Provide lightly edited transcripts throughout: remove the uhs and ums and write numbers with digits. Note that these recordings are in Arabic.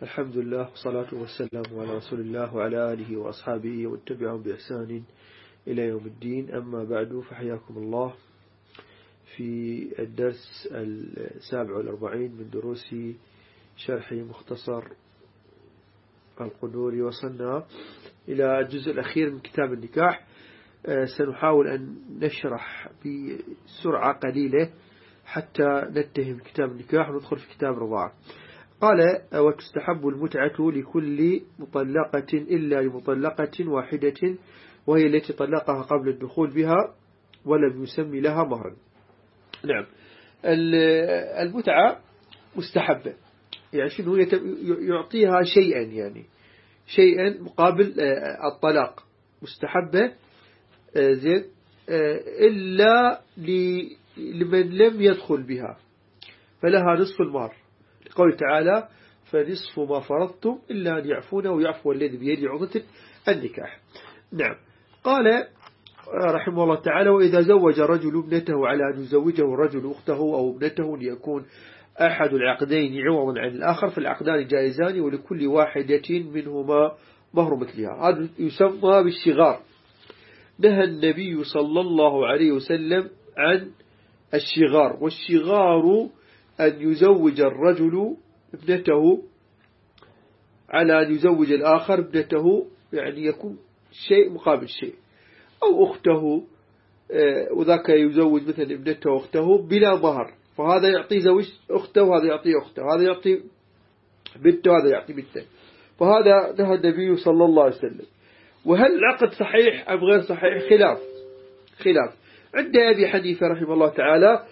الحمد لله والصلاة والسلام على رسول الله وعلى آله وأصحابه واتبعهم بإحسان إلى يوم الدين. أما بعد، فحياكم الله في الدرس 47 من دروس شرح مختصر القدوري. وصلنا إلى الجزء الأخير من كتاب النكاح. سنحاول أن نشرح بسرعة قليلة حتى نتهم كتاب النكاح وندخل في كتاب الرضاعة. قال: وتستحب المتعة لكل مطلقة إلا لمطلقة واحدة، وهي التي طلقها قبل الدخول بها ولم يسمي لها مهرا. نعم، المتعة مستحبة، يعني شنو؟ يعطيها شيئا، يعني شيئا مقابل الطلاق، مستحبة زين، إلا لمن لم يدخل بها فلها نصف المهر، لقوله تعالى: فنصف ما فرضتم إلا أن يعفون ويعفو الذي بيده عقدة النكاح. نعم. قال رحمه الله تعالى: وإذا زوج رجل ابنته على أن يزوجه الرجل أخته أو ابنته ليكون أحد العقدين عوضا عن الآخر، فالعقدان جائزان ولكل واحدة منهما مهر مثلها. هذا يسمى بالشغار. نهى النبي صلى الله عليه وسلم عن الشغار، والشغار أن يزوج الرجل ابنته على أن يزوج الآخر ابنته، يعني يكون شيء مقابل شيء، أو أخته، وذاك يزوج مثلا ابنته وأخته بلا مهر، فهذا يعطي زوج أخته وهذا يعطي أخته، هذا يعطي بنته وهذا يعطي بنته. فهذا نهى النبي صلى الله عليه وسلم. وهل العقد صحيح أم غير صحيح؟ خلاف عند أبي حنيفة رحمه الله تعالى.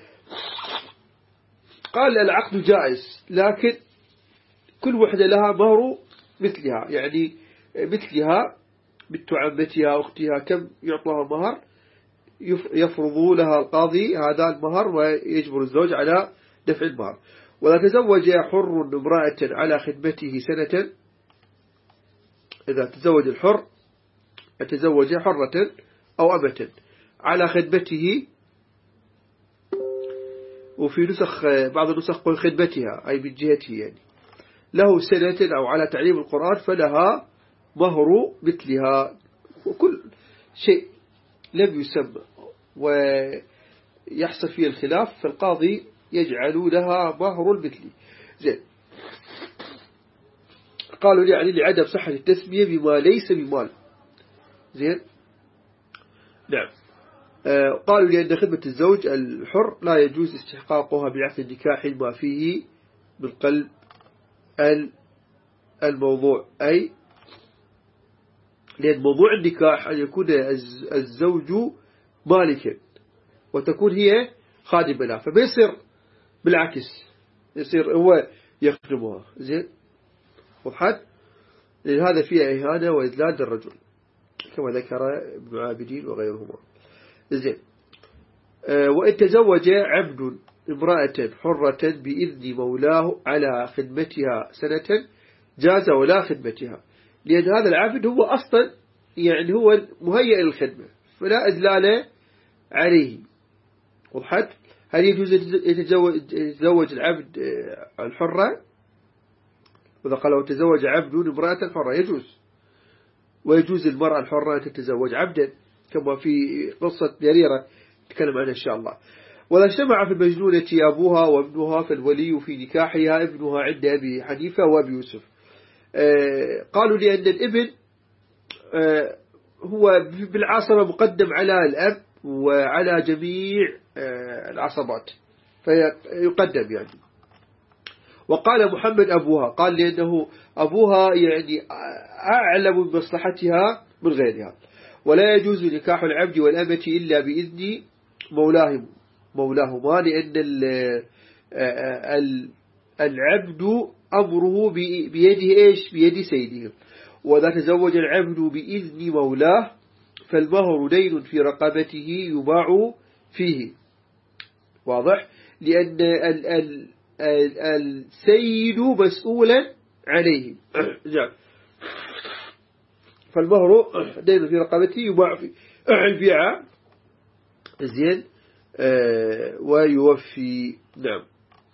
قال العقد جائز، لكن كل وحدة لها مهر مثلها، يعني مثلها بنت عمتها أختها كم يعطلها مهر، يفرض لها القاضي هذا المهر ويجبر الزوج على دفع المهر. ولا تزوج حر امرأة على خدمته سنة، إذا تزوج الحر يتزوج حرة أو أمة على خدمته، وفي نسخ بعض النسخ قل خدمتها أي من جهته، يعني له سنة، أو على تعليم القرآن فلها مهر مثلها. وكل شيء لم يسمى ويحصل فيه الخلاف فالقاضي يجعل لها مهر مثلي. زين. قالوا يعني لعدم صحة التسمية بما ليس بمال. زين. نعم. قالوا لأن خدمة الزوج الحر لا يجوز استحقاقها بعقد النكاح ما فيه من قلب الموضوع، أي لأن موضوع النكاح أن يكون الزوج مالكا وتكون هي خادمة له، فما يصير بالعكس، يصير هو يخدمها. زين. وضحت؟ لأن هذا فيه إهانة وإذلال للرجل كما ذكر ابن عابدين وغيرهما. زين. وإن تزوج عبد امرأة حرة بإذن مولاه على خدمتها سنة جاز ولا خدمتها، لأن هذا العبد هو أصلا يعني هو مهيئ للخدمة فلا إذلال عليه. وضحت؟ هل يجوز يتزوج العبد الحرة؟ وإذا قال لو تزوج عبد امرأة حرة يجوز، ويجوز المرأة الحرة أن تتزوج عبدا كما في قصة بريرة نتكلم عنها إن شاء الله. وإذا اجتمع في المجنونة أبوها وابنها فالولي في نكاحها ابنها عند أبي حنيفة وأبي يوسف. قالوا لأن الابن هو بالعصبة مقدم على الأب وعلى جميع العصبات فيقدم يعني. وقال محمد أبوها، قال لأنه أبوها يعني أعلم بمصلحتها من غيرها. ولا يجوز نكاح العبد والأمة إلا بإذن مولاهما، لأن العبد أمره بيده إيش؟ بيد سيده. وإذا تزوج العبد بإذن مولاه فالمهر دين في رقبته يباع فيه. واضح؟ لأن السيد مسؤولا عليه. فالمهر دين في رقبته يباع فيه البيع. زين. ويوفي. نعم.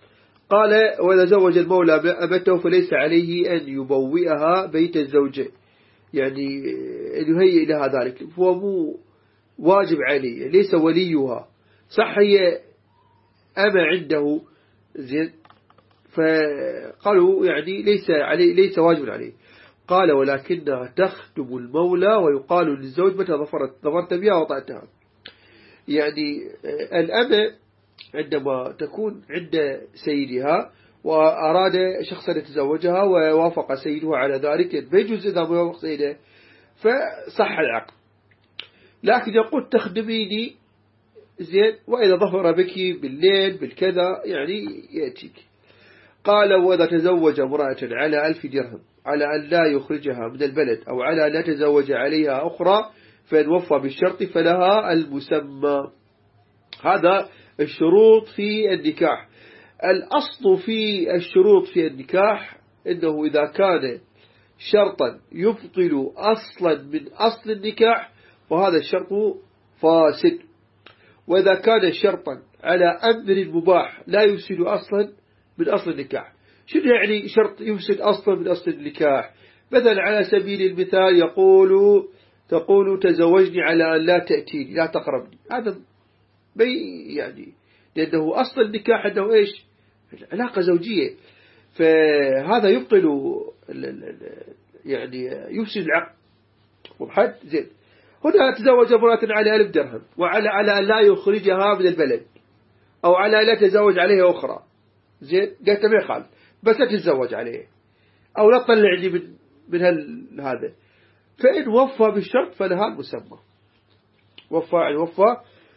قال وإذا زوج المولى أمته فليس عليه أن يبوئها بيت الزوجة، يعني أن يهيئ لها ذلك، هو مو واجب عليه، ليس وليها، صح هي أما عنده زين، فقالوا يعني ليس عليه، ليس واجب عليه. قال ولكنها تخدم المولى ويقال للزوج متى ظفرت بها وطأتها. يعني الأمة عندما تكون عند سيدها وأراد شخصا يتزوجها ووافق سيدها على ذلك بيجوز إذا ما وافق سيده فصح العقد، لكن يقول تخدميني زين وإذا ظفر بك بالليل بالكذا يعني يأتيك. قال وإذا تزوج امرأة على 1000 درهم على أن لا يخرجها من البلد أو على أن لا تزوج عليها أخرى فإن وفى بالشرط فلها المسمى. هذا الشروط في النكاح. الأصل في الشروط في النكاح إنه إذا كان شرطا يبطل أصلا من أصل النكاح وهذا الشرط فاسد، وإذا كان شرطا على أمر مباح لا يفسد أصلا من أصل النكاح. شنو يعني شرط يفسد أصلا من أصل النكاح؟ مثلا على سبيل المثال تقول تزوجني على أن لا تأتيني لا تقربني، هذا يعني لأنه أصل النكاح أنه إيش؟ علاقة زوجية، فهذا يبطل يعني يفسد العقد. وبحد زين هنا تزوج امرأة على 1000 درهم وعلى أن لا يخرجها من البلد أو على لا تزوج عليها أخرى، زين قالت ما يخالف بس لا تتزوج عليه أو لا تطلعني من هذا، فإن وفى بالشرط فلها المسمى. وفى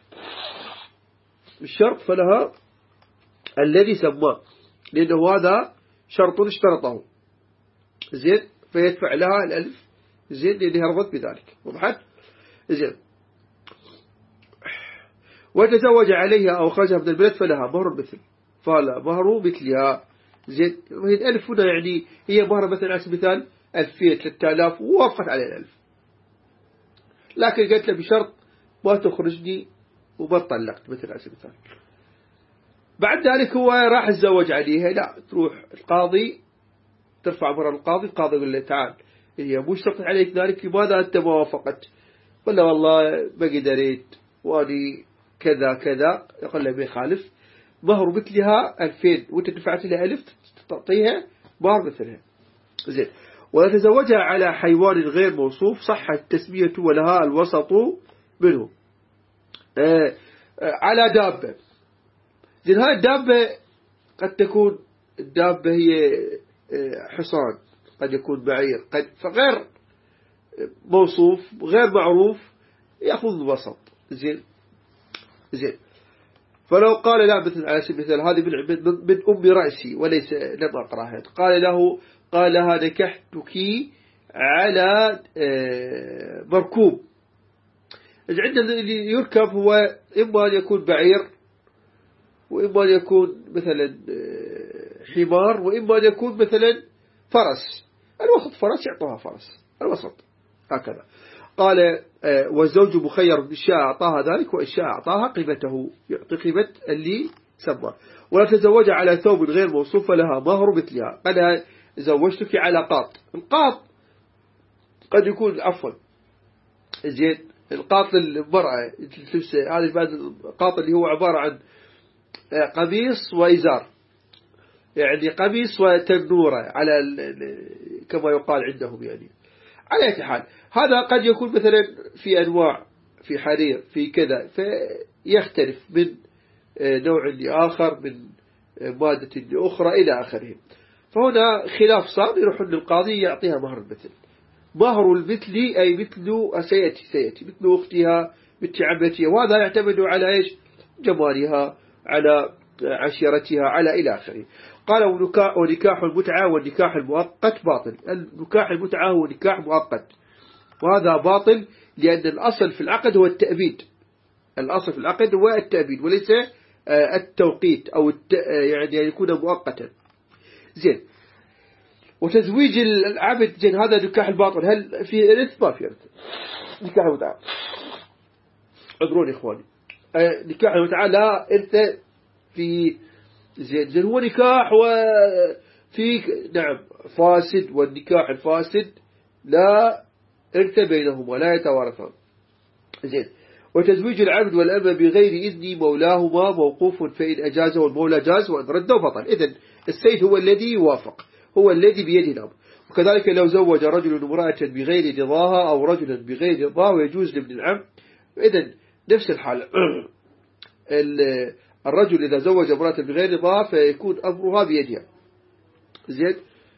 بالشرط فلها الذي سماه، لأنه هذا شرط اشترطه، زين فيدفع لها 1000 زين لأنها رضت بذلك. وبحد زين وتزوج عليها أو خرجها من البلد فلها مهر مثل، فلا مهر مثلها زين. وهي 1000 هنا يعني هي مهر مثلا على سبيل المثال 2000 3000 ووافقت على 1000، لكن قالت له بشرط ما تخرجني وما طلقت مثل على سبيل المثال. بعد ذلك هو راح يتزوج عليها، لا تروح القاضي ترفع أمر القاضي يقول له تعال هي مو اشترطت عليك ذلك لماذا أنت ما وافقت؟ قال والله ما قدرت واني كذا كذا، يقول له ما يخالف مهر مثلها 2000 وانت دفعت لها 1000 تعطيها مهر مثلها زين. ولا تزوجها على حيوان غير موصوف صح التسمية ولها الوسط منه. على دابة زين، هاي الدابة قد تكون الدابة هي حصان، قد يكون بعير، قد فغير موصوف غير معروف يأخذ الوسط زين. فلو قال لا مثل على سبيل المثال هذه من أم رأسي وليس لم أقرأها، قال لها نكحتك على مركوب. عندنا اللي يركب هو إما أن يكون بعير وإما أن يكون مثلا حمار وإما أن يكون مثلا فرس، الوسط فرس يعطوها فرس الوسط هكذا. قال والزوج مخير إن شاء أعطاها ذلك وإن شاء أعطاها قيمته، يعطي قيمة اللي سمى. ولا تزوج على ثوب غير موصوف فلها مهر مثلها. قال زوجتك على قاط، القاط قد يكون عفوا زين القاط للمرأة هذا بعد القاط اللي هو عبارة عن قميص وإزار، يعني قميص وتنورة على كما يقال عندهم يعني. على أي حال هذا قد يكون مثلا في أنواع في حرير في كذا فيختلف من نوع لآخر من مادة لأخرى إلى آخره. فهنا خلاف صار يروح للقاضي يعطيها مهر المثل. مهر المثل أي مثل سيأتي مثل أختها مثل عمتها، وهذا يعتمد على إيش؟ جمالها على عشيرتها على إلى آخره. قال ونكاح المتعة والنكاح المؤقت باطل. النكاح المتعة هو نكاح مؤقت وهذا باطل لأن الأصل في العقد هو التأبيد، الأصل في العقد هو التأبيد وليس التوقيت أو يعني يكون مؤقتا زين. وتزويج العبد زين هذا نكاح الباطل. هل في إرث؟ ما في إرث. نكاح المتعة اعذروني إخواني، نكاح المتعة لا إرث في زين هو نكاح وفي نعم فاسد، والنكاح الفاسد لا إرث بينهما لا يتوارثان. زين. وتزويج العبد والأمة بغير إذن مولاهما موقوف، فإن أجازه المولى جاز وإن رده بطل. إذن السيد هو الذي يوافق، هو الذي بيده الأمر. وكذلك لو زوج رجل امرأة بغير رضاها أو رجلا بغير رضاه ويجوز لابن العم، إذن نفس الحالة. الرجل إذا زوج امرأة بغير رضاها فيكون أمرها بيدها. زين.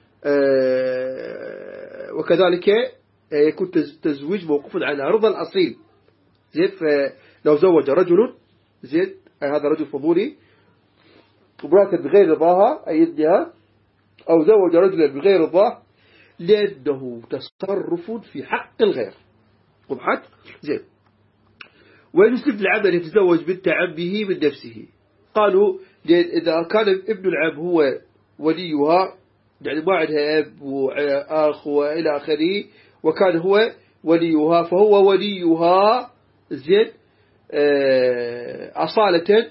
وكذلك يكون تزويج موقوف على رضا الأصيل. زين. فلو زوج رجل، زين، هذا رجل فضولي، امرأة بغير رضاها أي إذنها، أو زوج رجلا بغير رضاه، لأنه تصرف في حق الغير. وضحت؟ زين. ويجوز العم يتزوج بنت عمه من نفسه. قالوا إذا كان ابن العم هو وليها، يعني ما عندها أب وأخ وإلى آخره، وكان هو وليها فهو وليها، زين، أصالة،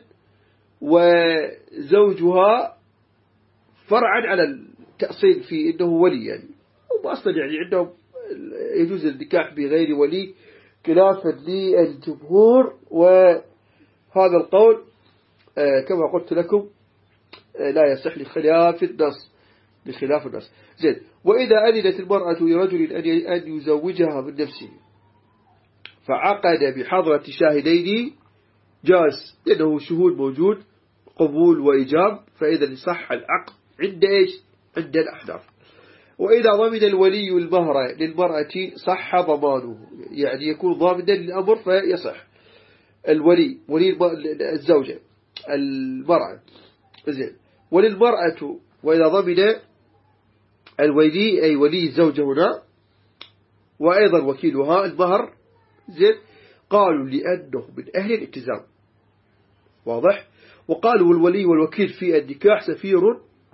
وزوجها فرعا على التأصيل في إنه ولي، يعني هم أصلا يعني عندهم يجوز النكاح بغير ولي خلافا للجمهور، وهذا القول كما قلت لكم لا يصح لخلاف النص، بخلاف النص. زين. وإذا أذنت المرأة لرجل أن يزوجها من نفسه فعقد بحضرة شاهدين جاز، لأنه شهود موجود قبول وإجاب، فإذا صح العقد عند إيش؟ عند الأحناف. وإذا ضمن الولي المهر للمرأة صح ضمانه، يعني يكون ضامنا للأمر فيصح. ولي الزوجة المرأة. زين. وللمرأة وإذا ضمن الولي أي ولي الزوجة هنا وأيضا وكيلها المهر، زين، قالوا لأنه من أهل الالتزام. واضح؟ وقالوا الولي والوكيل في النكاح سفير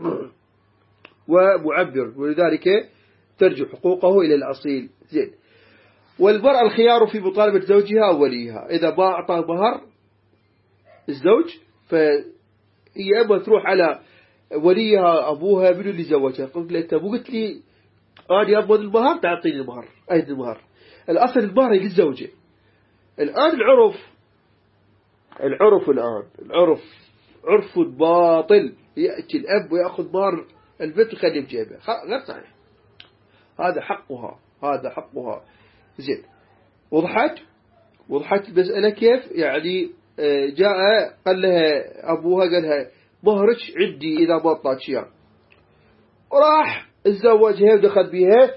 ومعبر، ولذلك ترجع حقوقه إلى الأصيل. زين. والمرأة الخيار في مطالبة زوجها أو وليها، إذا ما أعطى مهر الزوج فهي أما تروح على وليها أبوها من اللي زوجها، قلت له أنت مو قلت لي أنا أبغى المهر تعطيني المهر، أيد المهر، الأصل المهر للزوجة. الآن العرف عرف باطل، يأتي الأب ويأخذ مهر البنت ويخليه بجيبه، غير صحيح. هذا حقها. زين. وضحت المسألة كيف؟ يعني جاء قال لها أبوها، قال لها مهرك عندي إذا ما أعطاك إياه، وراح تزوجها ودخل بها.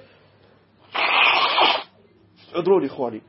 اعذروني إخواني.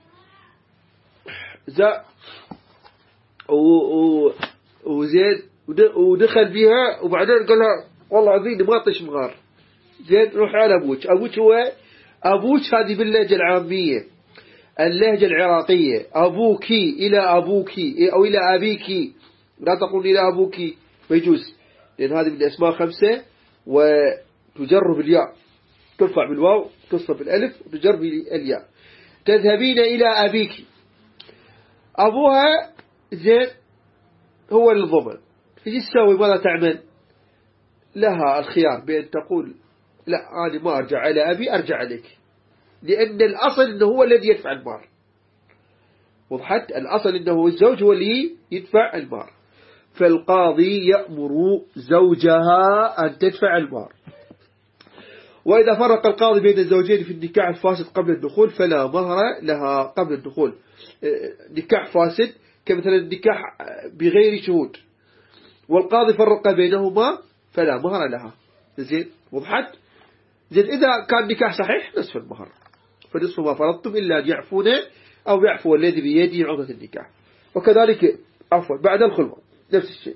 وزين ودخل بها، وبعدين قال لها والله عظيم ما أعطيش مهر. زين. روح على أبوك هو أبوك، هذه باللهجة العامية، اللهجة العراقية، أبوك إلى أبوك أو إلى أبيك، لا تقول إلى أبوك، فيجوز، لأن هذه من الأسماء 5 وتجر بالياء، ترفع بالواو، تصف بالألف، وتجر بالياء. تذهبين إلى أبيك، أبوها، زين، هو الضمن، فيجي تسوي ماذا تعمل؟ لها الخيار بأن تقول لا أنا ما أرجع على أبي، أرجع عليك، لأن الأصل أنه هو الذي يدفع المهر. وضحت؟ الأصل أنه الزوج هو اللي يدفع المهر، فالقاضي يأمر زوجها أن تدفع المهر. وإذا فرق القاضي بين الزوجين في النكاح الفاسد قبل الدخول فلا مهر لها قبل الدخول. نكاح فاسد كمثلا النكاح بغير شهود، والقاضي فرق بينهما فلا مهر لها. زين. وضحت؟ زين. إذا كان نكاح صحيح نصف المهر، فنصف ما فرضتم إلا أن يعفون أو يعفو الذي بيده عقدة النكاح. وكذلك عفوا بعد الخلوة نفس الشيء،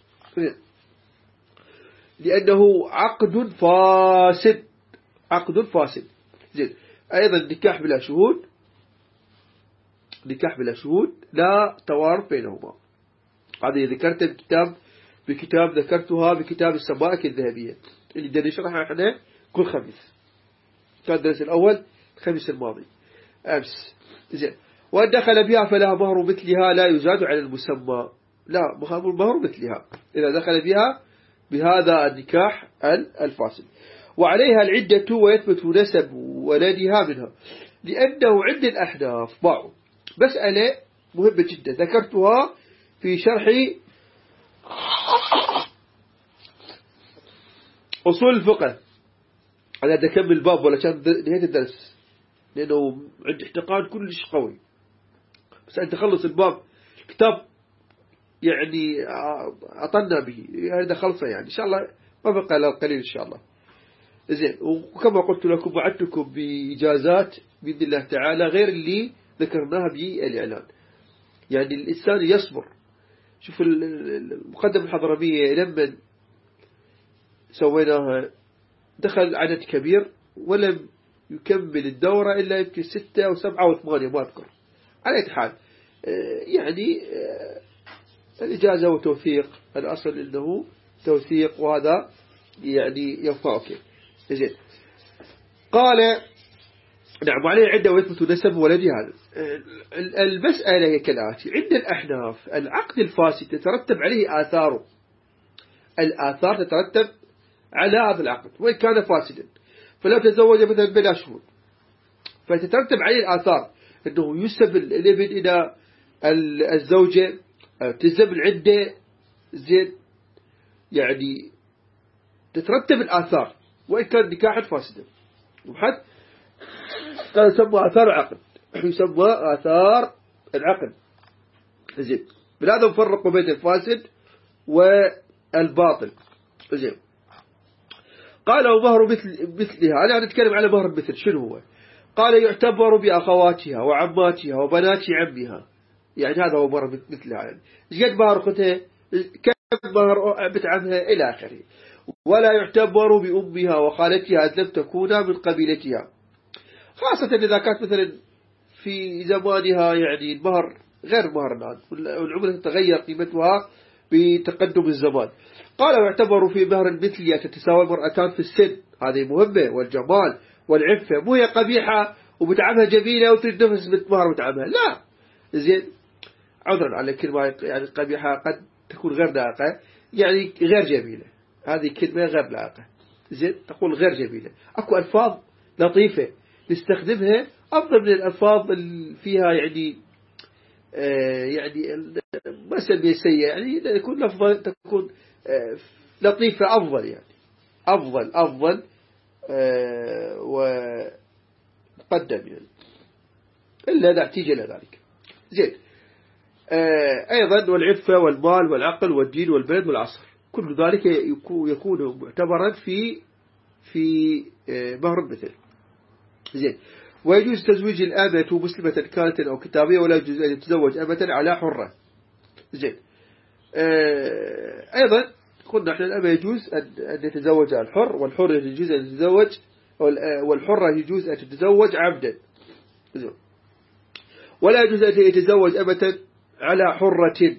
لأنه عقد فاسد. زين. أيضا النكاح بلا شهود لا توارث بينهما. هذه ذكرتها بكتاب ذكرتها بكتاب السمائك الذهبية اللي بدنا نشرحها احنا كل خميس، كان الدرس الأول الخميس الماضي أمس. زين. وأن دخل بها فلها مهر مثلها لا يزاد على المسمى، لا مهر مثلها، إذا دخل بها بهذا النكاح الفاسد. وعليها العدة ويثبت نسب ولدها منها، لأنه عند الأحناف باعوا مسألة مهمة جدا ذكرتها في شرح أصول الفقه. أنا بدي أكمل الباب ولا كان نهاية الدرس لأنه عندي احتقان كلش قوي، بس أنت خلص الباب كتاب يعني أطلنا به هذا خلصة يعني إن شاء الله ما بقى إلا القليل إن شاء الله. زين، وكما قلت لكم وعدتكم بإجازات بإذن الله تعالى غير اللي ذكرناها بالإعلان. يعني الإنسان يصبر. شوف المقدمة الحضرمية لما سويناها دخل عدد كبير ولم يكمل الدورة إلا يمكن 6 أو 7 أو 8 ما أذكر. على أي حال يعني الإجازة وتوثيق، الأصل إنه توثيق وهذا يعني ينفعك. زين، قال نعم عليه عدة ويثبت نسب ولدها. المسألة هي كالآتي: عند الأحناف العقد الفاسد تترتب عليه آثاره، الآثار تترتب على هذا العقد وإن كان فاسدا. فلو تزوج مثلا بلا شهود فتترتب عليه الآثار أنه يسب الابن إلى الزوجة، تزب العدة. زين، يعني تترتب الآثار وإن كان نكاحا فاسدا. وحد قال يسمى آثار العقد، يسمى آثار العقد. زين، بلازم نفرق بين الفاسد والباطل. زين، قال مهر مثلها. الآن نتكلم على مهر مثل شنو هو؟ قال يعتبر بأخواتها وعماتها وبنات عمها، يعني هذا هو مهر مثلها. يعني قد مهر أختها، كم مهر بنت عمها إلى آخره. ولا يعتبر بأمها وخالتها إذ لم تكونا من قبيلتها، خاصة إذا كانت مثلا في زمانها يعني المهر غير مهر الآن والعملة تتغير قيمتها بتقدم الزمان. قال ويعتبر في مهر المثلية تتساوى المرأتان في السن، هذه مهمة، والجمال والعفة، مو هي قبيحة وبتعبها جميلة وتريد نفس مهر بتعبها، لا. زين، عذرا على كلمة يعني قبيحة قد تكون غير لائقة، يعني غير جميلة، هذه كلمة غير لائقة. زين، تقول غير جميلة. أكو ألفاظ لطيفة نستخدمها أفضل من الألفاظ اللي فيها يعني يعني ما سمي سيئة، يعني تكون لفظة تكون لطيفة أفضل، يعني أفضل وقدم يعني إلا لا احتيج إلى ذلك. زين، أيضا والعفة والمال والعقل والدين والبلد والعصر، كل ذلك يكون معتبرا في مهر المثل. زين، ويجوز تزويج الأمة مسلمة كانت أو كتابية، ولا يجوز أن يتزوج أمة على حرة. زين، أيضا قلنا احنا الأمة يجوز أن يتزوج الحر، والحر يجوز أن يتزوج، والحرة يجوز أن تتزوج عبدا. زين، ولا يجوز أن يتزوج أمة على حرة،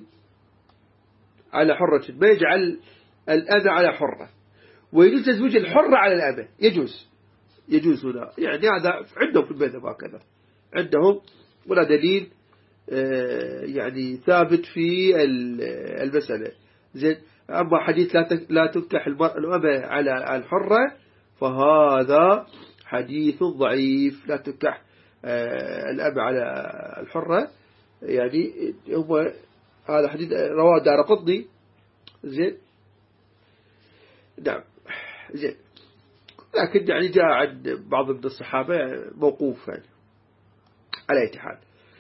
ما يجعل الأمة على حرة. ويجوز تزويج الحرة على الأمة، يجوز هنا، يعني هذا عندهم في المذهب هكذا عندهم، ولا دليل يعني ثابت في المسألة. زين، أما حديث لا تنكح الأمة على الحرة فهذا حديث ضعيف. لا تنكح الأمة على الحرة، يعني هذا حديث رواه الدارقطني. زين، نعم. زين، لكن يعني جاء عن بعض من الصحابة موقوف يعني. على أي حال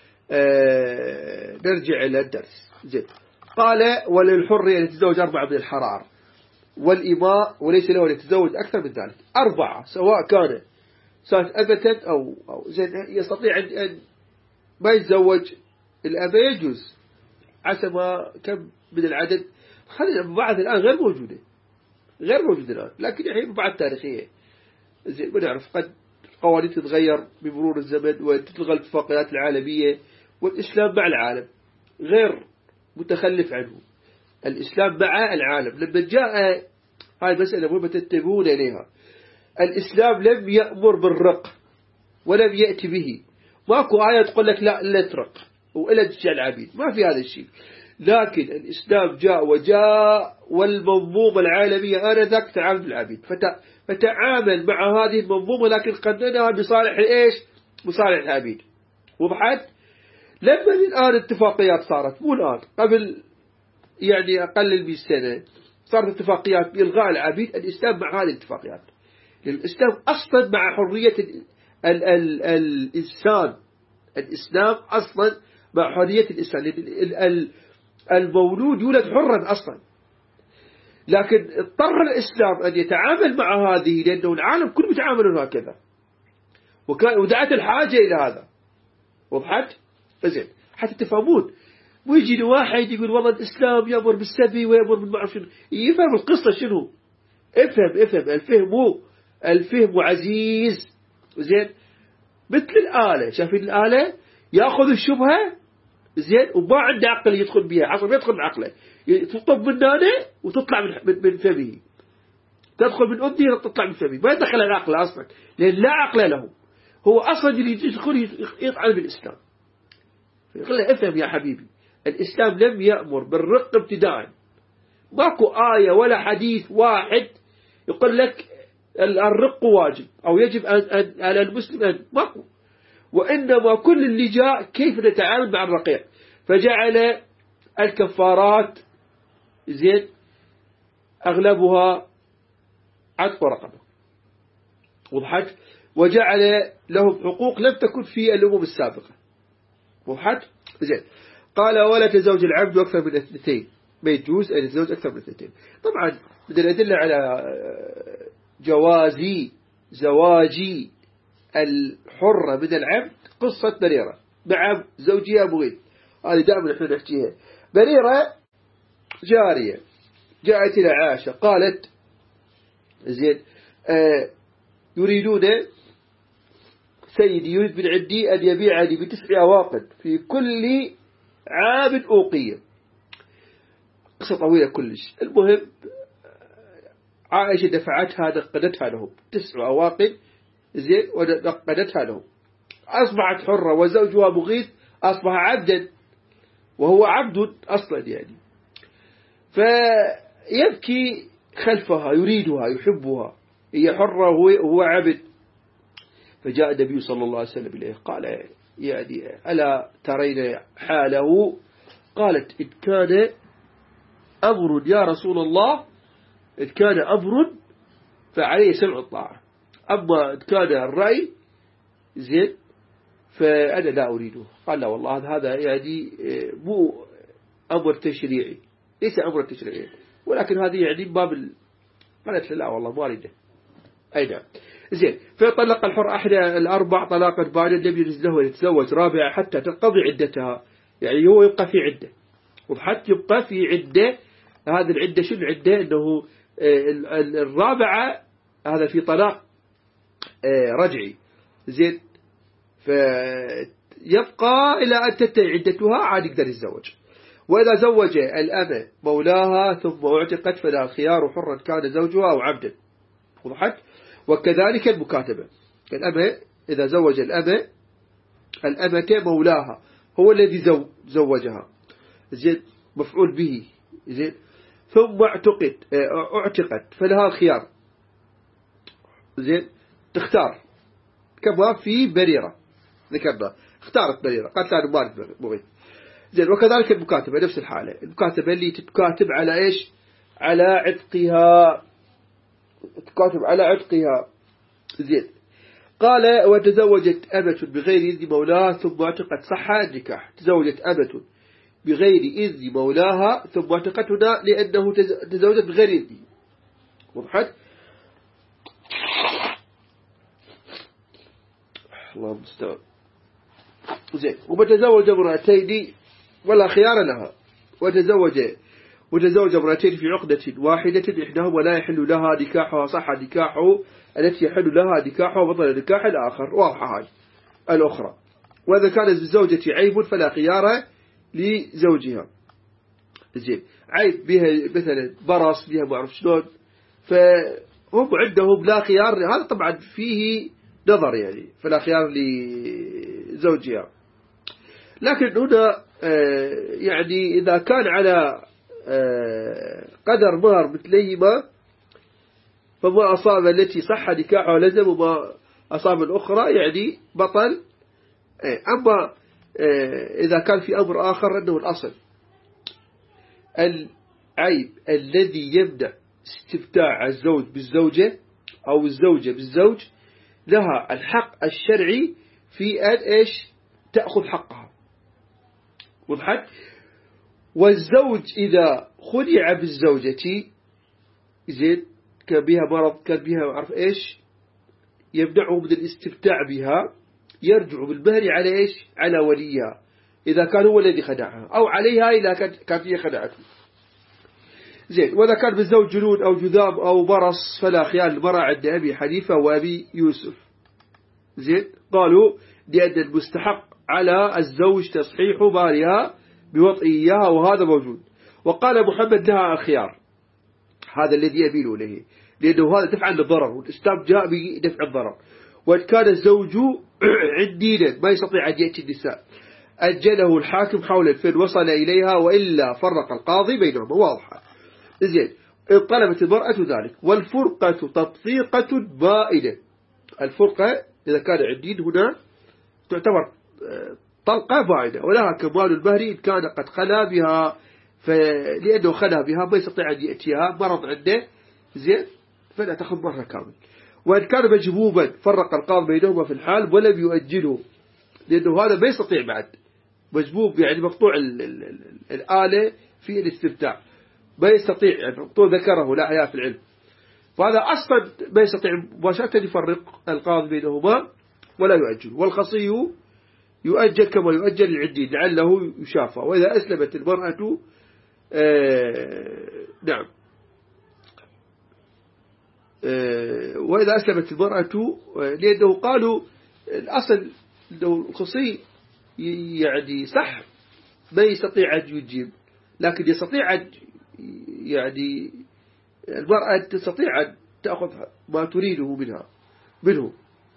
نرجع إلى الدرس. زين، قال وللحر أن يتزوج 4 من الحرار والإماء، وليس له أن يتزوج أكثر من ذلك 4، سواء كان أبدا أو زين، يستطيع أن ما يتزوج الأبا، يجوز عسى ما كم من العدد. خلينا بعض الآن غير موجودة الآن، لكن يعني بعض تاريخية. زين، ما نعرف، قد القوانين تتغير بمرور الزمن وتتلغى الاتفاقيات العالمية، والإسلام مع العالم غير متخلف عنه. الإسلام مع العالم. لما جاء هاي مسألة مهمة تنتبهون إليها، الإسلام لم يأمر بالرق ولم يأتي به. ماكو آية تقول لك لا ترق وإلا تجعل عبيد، ما في هذا الشيء. لكن الإسلام جاء والمنظومة العالمية آنذاك تعامل بالعبيد، فتعامل مع هذه المنظومة لكن قننها بصالح إيش؟ بصالح العبيد. وضحت؟ لما الآن اتفاقيات صارت، مو الآن، قبل يعني أقل من سنة صارت اتفاقيات بإلغاء العبيد. الإسلام مع هذه الاتفاقيات، الإسلام أصلا مع حرية الإنسان. الإسلام أصلا مع حرية الإنسان، المولود يولد حرا أصلا، لكن اضطر الإسلام أن يتعامل مع هذه لأنه العالم كله يتعامل هكذا، ودعت الحاجة إلى هذا. وضحت؟ زين حتى تفهمون. ويجي واحد يقول والله الإسلام يأمر بالسبي ويأمر بالمعروف، شنو يفهم القصة شنو؟ افهم الفهم عزيز. زين مثل الآلة، شايفين الآلة يأخذ الشبهة زين وما عنده عقل يدخل بها، عصر ما يدخل بعقله، تطب من هنا وتطلع من فمه، تدخل من أذنه وتطلع من فمه، ما يدخل العقل أصلا لأن لا عقل له. هو أصلا اللي يدخل يطعن بالإسلام. يقول له افهم يا حبيبي، الإسلام لم يأمر بالرق ابتداء، ماكو آية ولا حديث واحد يقول لك الرق واجب أو يجب على المسلم أن، ماكو. وإنما كل اللي جاء كيف نتعامل مع الرقيق، فجعل الكفارات زين أغلبها عتق ورقبة. وضحت؟ وجعل لهم حقوق لم تكن في الأمم السابقة. وضحت؟ زين قال ولا تزوج العبد أكثر من 2، ما يجوز أن يتزوج أكثر من 2. طبعا من الأدلة على زواج الحرة من العبد قصة بريرة مع زوجها مغيث، هذه دائما نحن نحكيها. بريرة جارية جاءت إلى عائشة قالت زين يريدون سيدي يريد من عندي أن يبيعني ب9 أواقد في كل عام أوقية. قصة طويلة كلش. المهم عائشة دفعتها نقدتها لهم 9 أواقد زين ونقدتها لهم، أصبحت حرة وزوجها مغيث أصبح عبدا وهو عبد أصلا يعني. فيبكي خلفها يريدها يحبها، هي حرة وهو عبد. فجاء النبي صلى الله عليه وسلم إليه قال يعني ألا ترين حاله؟ قالت إن كان أمر يا رسول الله، إن كان أمر فعليه سمع الطاعة، أما إن كان الرأي زين فأنا لا أريده. قال لا والله هذا يعني مو أمر تشريعي، ليس أمر تشريعي، ولكن هذه يعني باب قالت لا والله ما أريده. أي نعم. زين فطلق الحر أحد الأربع طلاقا بعد لم يجوز له يتزوج رابعة حتى تنقضي عدتها، يعني هو يبقى في عدة. وحتى يبقى في عدة، هذه العدة شنو العدة؟ أنه الرابعة هذا في طلاق رجعي زين، فيبقى إلى أن تنتهي عدتها عاد يقدر يتزوج. وإذا زوج الأمة مولاها ثم اعتقت فلا خيار حرا كان زوجها أو عبدا. وضحت؟ وكذلك المكاتبة، الأمة إذا زوج الأمة مولاها هو الذي زوجها زين مفعول به زين، ثم اعتقت فلها الخيار زين تختار، كما في بريرة ذكرنا اختارت بريرة قالت أنا ما بغيت زين. وكذلك المكاتبة نفس الحالة، المكاتبة اللي تتكاتب على إيش؟ على عتقها، تكاتب على عتقها زين. قال وتزوجت أمة بغير إذن مولاها ثم اعتقت صح النكاح. تزوجت أمة بغير إذن مولاها ثم اعتقت هنا لأنه تزوجت بغير إذن. وضحت؟ الله المستعان. زين وبتزوج امرأتين ولا خيار لها، وتزوج امرأتين في عقدة واحدة إحداهما لا يحل لها نكاحها صح نكاحه التي يحل لها نكاحه وبطل نكاح الآخر. واضحة هاي الأخرى. وإذا كان للزوجة عيب فلا خيار لزوجها. زين عيب بها مثلا برص بها ما أعرف شلون، فهم عندهم لا خيار، هذا طبعا فيه نظر يعني، فلا خيار لزوجها. لكن هنا يعني إذا كان على قدر مهر مثليهما فما أصاب التي صح نكاحها لزم وما أصاب الأخرى يعني بطل. أما إذا كان في أمر آخر أنه الأصل العيب الذي يمنع استمتاع الزوج بالزوجة أو الزوجة بالزوج لها الحق الشرعي في أن إيش تأخذ حقها. وضحت. والزوج إذا خدع بالزوجة زين كان بها مرض كان بها عرف إيش يمنعه من الاستمتاع بها يرجع بالمهر على إيش على وليها إذا كان هو الذي خدعها أو عليها إذا كانت هي خدعته. زين. وإذا كان بالزوج جنون أو جذام أو برص فلا خيار المرأة عند أبي حنيفة وأبي يوسف. زين. قالوا لأن المستحق على الزوج تصحيح مالها بوطئيها وهذا موجود. وقال محمد لها الخيار هذا الذي يميل إليه لأنه هذا دفع للضرر والإسلام جاء بدفع الضرر. وإن كان الزوج عندينا ما يستطيع أن يأتي النساء أجله الحاكم حول الفن وصل إليها وإلا فرق القاضي بينهما. واضحة. زين. إن طلبت المرأة ذلك. والفرقة تطفيقة بائنة. الفرقة إذا كان عندين هنا تعتبر طلقة بائنة ولها كمال المهر إن كان قد خلا بها لأنه خلا بها ما يستطيع أن يأتيها مرض عنده. زين. فلا تأخذ مرة كامل. وإن كان مجبوبا فرق القاضي بينهما في الحال ولم يؤجله لأنه هذا ما يستطيع بعد مجبوب يعني مقطوع الآلة في الاستمتاع ما يستطيع يعني مقطوع ذكره لا حياة في العلم فهذا أصلا ما يستطيع مباشرة يفرق القاضي بينهما ولا يؤجل. والخصي يؤجل كما يؤجل العدين لعله يشافى. وإذا أسلمت المرأة نعم وإذا أسلمت المرأة لأنه قالوا الأصل لو الخصي يعني صح ما يستطيع أن يجيب لكن يستطيع أن يعني المرأة تستطيع أن تأخذ ما تريده منه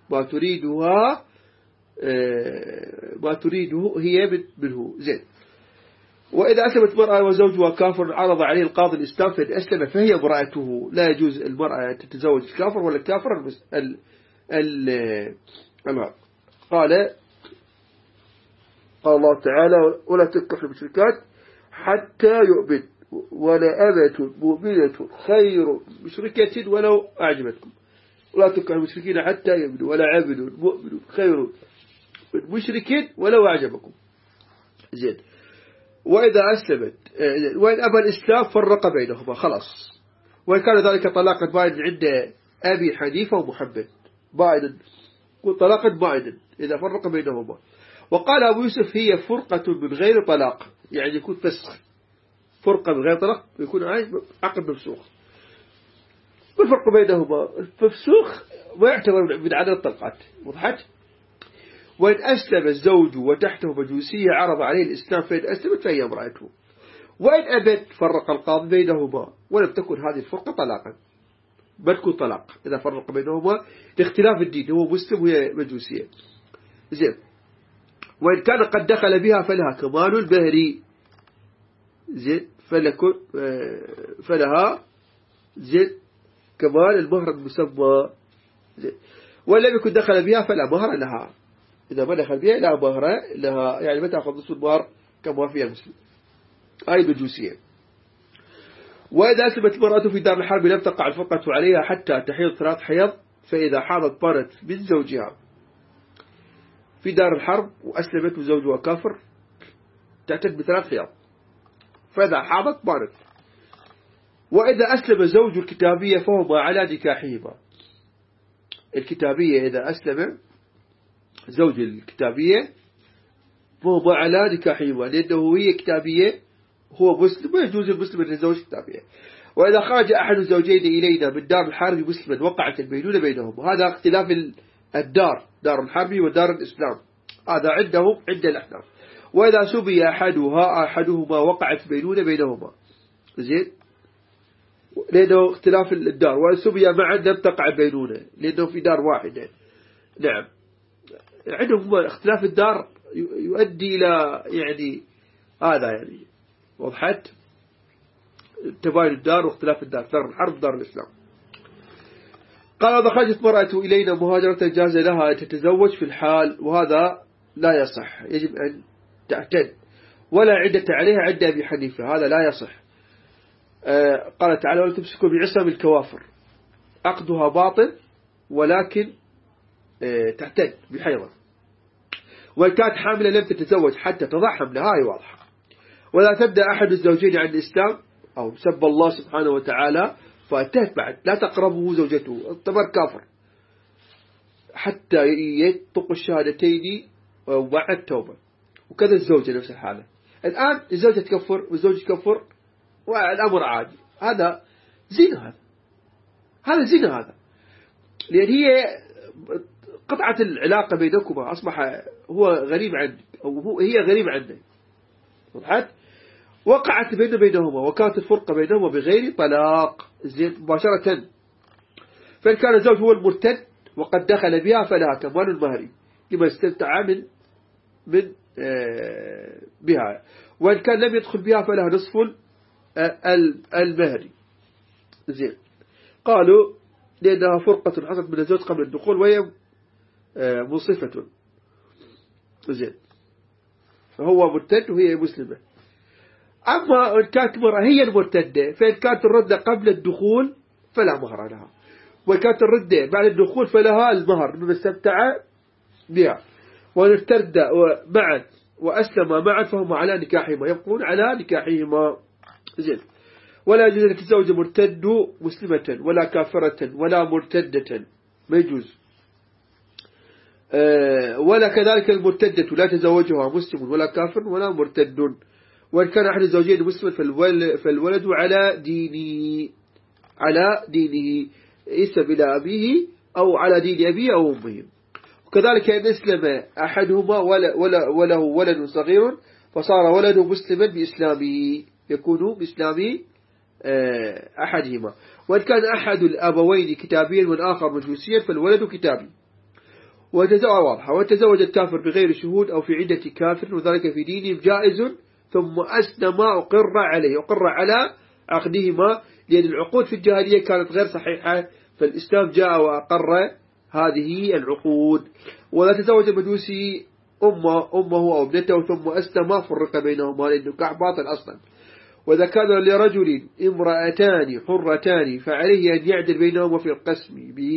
ما تريده هي منه. زين. وإذا أسلمت المرأة وزوجها كافر عرض عليه القاضي الإسلام فإن أسلم فهي امرأته. لا يجوز المرأة تتزوج الكافر ولا الكافر قال الله تعالى ولا تنكح المشركات حتى يؤمن ولا أمة مؤمنة خير مشركة ولو أعجبتكم. ولا تنكح المشركين حتى يؤمنوا ولا عبد مؤمن خير من مشرك ولو أعجبكم. زين. وإذا أسلمت وإن أبى الإسلام فرق بينهما خلاص. وإن كان ذلك طلاقا باعدا عند أبي حنيفة ومحمد باعدا وطلاقا باعدا إذا فرق بينهما. وقال أبو يوسف هي فرقة من غير طلاق يعني يكون فسخ. فرقة من غير طلاق يكون عقد مفسوخ. والفرق بينهما الفسوخ ما يعتبر من عدد الطلقات. وضحت. وإن أسلم الزوج وتحته مجوسية عرض عليه الإسلام فإن أسلمت فهي امرأته. وإن أبت فرق القاضي بينهما ولم تكن هذه الفرقة طلاقا بل تكون طلاق إذا فرق بينهما لاختلاف الدين هو مسلم وهي مجوسية. زين. وإن كان قد دخل بها فلها كمال البهري. زين. فلها زين كمال المهر المسمى. زين. ولم يكن دخل بها فلا مهر لها. إذا ما دخل بها لا مهر لها يعني ما تأخذ نصف المهر كما فيها المسلم أي مجوسية. وإذا أسلمت المرأة في دار الحرب لم تقع الفرقة عليها حتى تحيض 3 حيض فإذا حاضت بانت من زوجها في دار الحرب وأسلمت وزوجها كافر تعتد ب3 حيض فإذا حاضت بانت. وإذا أسلم زوج الكتابية فهما على نكاحهما. الكتابية إذا أسلم زوج الكتابية فهما على نكاحهما لأنه هي كتابية هو مسلم ويجوز المسلم أن يتزوج كتابية. وإذا خرج أحد الزوجين إلينا من دار الحرب مسلما وقعت البينونة بينهم. هذا اختلاف الدار دار الحرب ودار الإسلام هذا عندهم عند الأحناف. وإذا سبي أحدهما وقعت البينونة بينهما. زين. لأنه اختلاف الدار وإن سبي معا لم تقع البينونة لأنه في دار واحدة. نعم. عندهم اختلاف الدار يؤدي إلى يعني هذا يعني وضحت تباين الدار واختلاف الدار، دار الحرب دار الإسلام. قال إذا خرجت مرأة إلينا مهاجرة جاز لها تتزوج في الحال، وهذا لا يصح، يجب أن تعتد، ولا عدة عليها عدة أبي حنيفة، هذا لا يصح. قال تعالى ولا تمسكوا بعصم الكوافر، عقدها باطل ولكن تعتد بحيضة. وإن كانت حاملة لم تتزوج حتى تضع حملها، هاي واضحة. ولا تبدأ أحد الزوجين عن الإسلام أو سب الله سبحانه وتعالى فأتهت بعد، لا تقربه زوجته، اعتبر كافر حتى يطق الشهادتين وبعد توبة. وكذا الزوجة نفس الحالة. الآن الزوجة تكفر والزوج يكفر والأمر عادي، هذا زنا، هذا زنا، هذا لأن هي قطعة العلاقة بينكما أصبح هو غريب عنك أو هي غريب عنك، وضحت؟ وقعت بينهما وكانت الفرقة بينهما بغير طلاق مباشرة. فإن كان الزوج هو المرتد وقد دخل بها فلها كمال المهر لما استمتع من بها، وإن كان لم يدخل بها فلها نصف المهر. زين، قالوا لأنها فرقة حصلت من الزوج قبل الدخول وهي مصفة. زين، فهو مرتد وهي مسلمة. أما إن كانت مرأة هي المرتدة، فإن كانت الردة قبل الدخول فلا مهر لها، وإن كانت الردة بعد الدخول فلها المهر مما استمتع بها. وإن ارتد معا وأسلم معا فهم على نكاحهما، يبقون على نكاحهما. زين، ولا يجوز أن تتزوج مرتد مسلمة ولا كافرة ولا مرتدة، ما يجوز. ولا كذلك المرتدة لا تزوجها مسلم ولا كافر ولا مرتد. وإن كان أحد الزوجين مسلم فالولد على دينه يسب إلى أبيه أو على دين أبيه أو أمه. وكذلك إن أسلم أحدهما وله ولد صغير فصار ولده مسلما بإسلامه، يكون بإسلام أحدهما. وإن كان أحد الأبوين كتابيا والآخر مجوسيا فالولد كتابي. وتزوج الكافر بغير شهود أو في عدة كافر وذلك في دينهم جائز، ثم أسلم أقر على عقدهما، لأن العقود في الجاهلية كانت غير صحيحة، فالإسلام جاء وأقر هذه العقود. ولا تزوج المجوسي أمه أو ابنته ثم أسلم فرق بينهما، لأنه نكاح باطل أصلا. وإذا كان لرجل امرأتان حرتان فعليه أن يعدل بينهما في القسم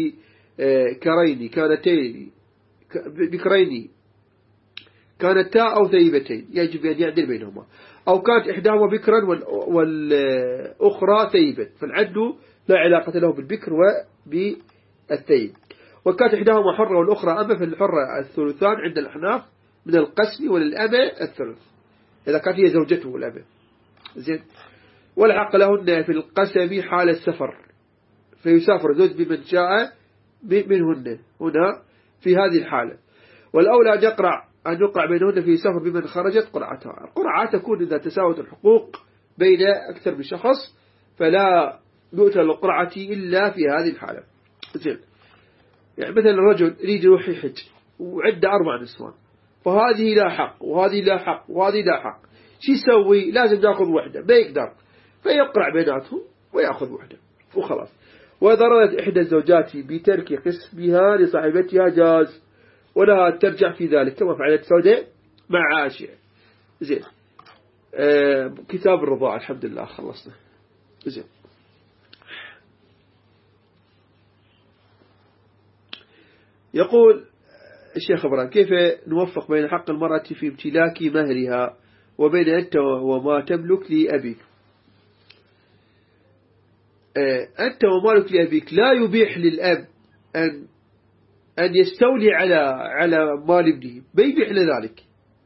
بكرين كانتا أو ثيبتين، يجب أن يعدل بينهما. أو كانت إحداهما بكرا والأخرى ثيبا، فالعدل لا علاقة له بالبكر وبالثيب. وكانت إحداهما حرة والأخرى أمة، فالحرة الثلثان عند الأحناف من القسم، وللأمة الثلث إذا كانت هي زوجته الأمة. زين، والحق لهن في القسم حال السفر، فيسافر زوج بمن شاء منهن هنا في هذه الحالة. والأولى أن يقرع بينهن في سفر بمن خرجت قرعتها. القرعة تكون إذا تساوت الحقوق بين أكثر من شخص، فلا يؤتى للقرعة إلا في هذه الحالة. زين، يعني مثلا الرجل يريد يروح يحج وعد 4 نسوان، فهذه لا حق وهذه لا حق وهذه لا حق، شو يسوي؟ لازم يأخذ واحدة، ما يقدر، فيقرع بيناتهم ويأخذ واحدة وخلاص. وإذا رأت إحدى الزوجات بترك قسمها لصاحبتها جاز، ولها ترجع في ذلك كما فعلت سوداء مع عائشة. زين، كتاب الرضاعة الحمد لله خلصنا. زين، يقول الشيخ إبراهيم كيف نوفق بين حق المرأة في امتلاك مهرها وبين أنت وما تملك لأبيك؟ أنت ومالك لأبيك لا يبيح للأب أن يستولي على مال ابنه، بيبيح لذلك.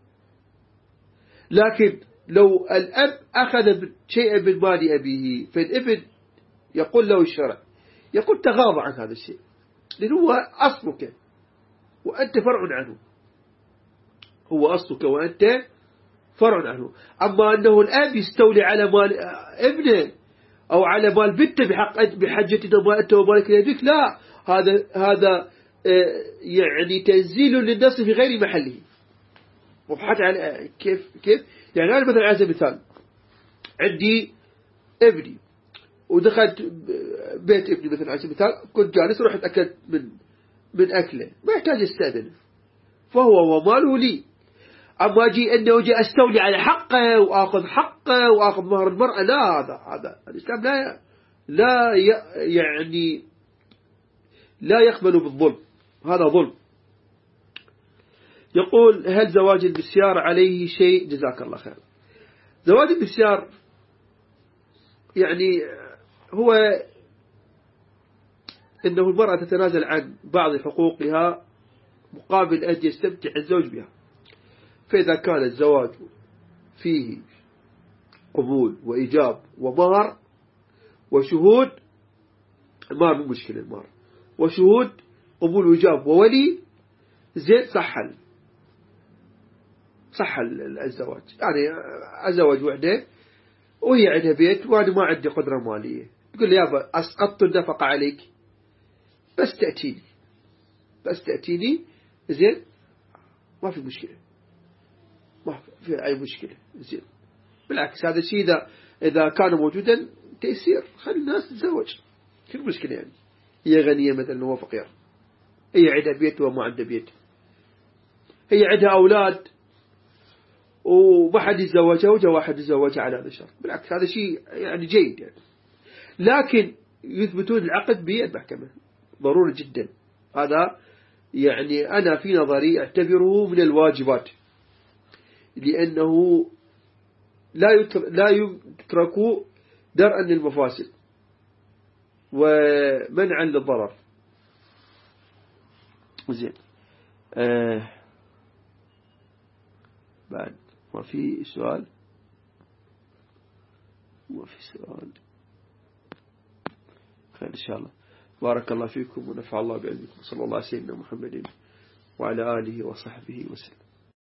لكن لو الأب أخذ شيئا من مال أبيه، فالابن يقول له الشرع، يقول تغاضى عن هذا الشيء، لأنه هو أصلك وأنت فرع عنه، هو أصلك وأنت فرع عنه. أما أنه الآن يستولي على مال ابنه أو على مال بنته بحجة ما أنت ومالك لأبيك، لا، هذا يعني تنزيل للنص في غير محله. وحتى على كيف يعني أنا مثلا على سبيل المثال عندي ابني ودخلت بيت ابني مثلا على سبيل المثال، كنت جالس رحت أكلت من أكله، ما يحتاج استأذن، فهو وماله لي. أما أجي أنه أجي أستولي على حقه وآخذ حقه وآخذ مهر المرأة، لا، هذا الإسلام لا يعني لا يقبل بالظلم، هذا ظلم. يقول هل زواج المسيار عليه شيء؟ جزاك الله خير. زواج المسيار يعني هو أنه المرأة تتنازل عن بعض حقوقها مقابل أن يستمتع الزوج بها. فإذا كان الزواج فيه قبول وإجاب ومهر وشهود، المهر مو مشكلة، المهر وشهود قبول وإجاب وولي، زين صح الزواج. يعني أزواج وحدة وهي عندها بيت وأنا ما عندي قدرة مالية، تقول لي يابا أسقطت النفقة عليك بس تأتيني زين، ما في مشكلة، ما في أي مشكلة، زين. بالعكس هذا الشيء إذا كان موجودا تيسير، خلي الناس تتزوج، شو المشكلة يعني؟ هي غنية مثلا هو فقير، هي عندها بيت وما عندها بيت، هي عندها أولاد وما حد يتزوجها وجا واحد يتزوجها على هذا الشرط، بالعكس هذا شيء يعني جيد يعني. لكن يثبتون العقد بالمحكمة ضروري جدا. هذا يعني أنا في نظري أعتبره من الواجبات، لأنه لا يترك درءا للمفاسد ومنعا للضرر. زين. بعد ما في سؤال، خير إن شاء الله. بارك الله فيكم ونفع الله بعلمكم. صلى الله عليه وسلم محمد وعلى آله وصحبه وسلم.